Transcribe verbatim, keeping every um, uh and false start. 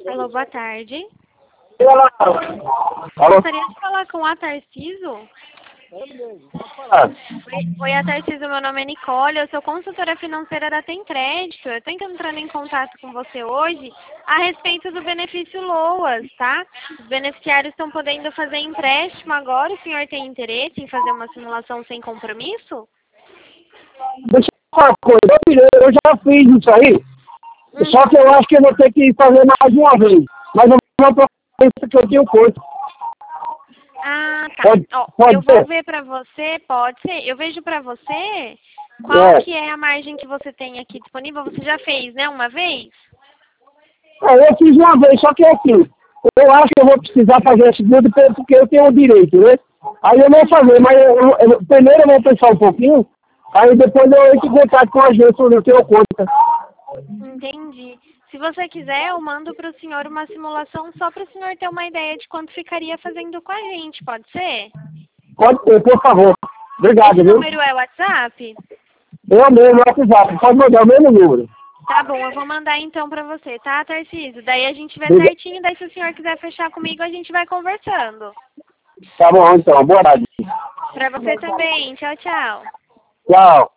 Alô, boa tarde. Alô? Gostaria de falar com a Tarciso? Ah, Oi, oi, a Tarciso, meu nome é Nicole, eu sou consultora financeira da Tem Crédito. Eu estou entrando em contato com você hoje a respeito do benefício LOAS, tá? Os beneficiários estão podendo fazer empréstimo agora. O senhor tem interesse em fazer uma simulação sem compromisso? deixa eu falar uma coisa. Eu eu já fiz isso aí, Hum. só que eu acho que eu vou ter que fazer mais uma vez. Mas eu vou procurar isso que eu tenho coisa. Ah, tá. Pode, Ó, pode eu vou ser? ver pra você, pode ser. Eu vejo pra você qual É. que é a margem que você tem aqui disponível. Você já fez, né, uma vez? É, eu fiz uma vez, só que é assim. Eu acho que eu vou precisar fazer a segunda porque eu tenho o direito, né? Aí eu vou fazer, mas eu, eu- eu- primeiro eu vou pensar um pouquinho, aí depois eu entro em contato com a agência onde eu tenho conta. Entendi. Se você quiser, eu mando para o senhor uma simulação só para o senhor ter uma ideia de quanto ficaria fazendo com a gente, pode ser? Pode ter, por favor. Obrigado, Esse viu? número é o WhatsApp? Eu mesmo, é WhatsApp. Pode mandar o mesmo número. Tá bom, eu vou mandar então para você, tá, Tarcísio? Daí a gente vê Obrigado. certinho, daí se o senhor quiser fechar comigo, a gente vai conversando. Tá bom, então. Boa tarde. Para você também. Tchau, tchau. Tchau.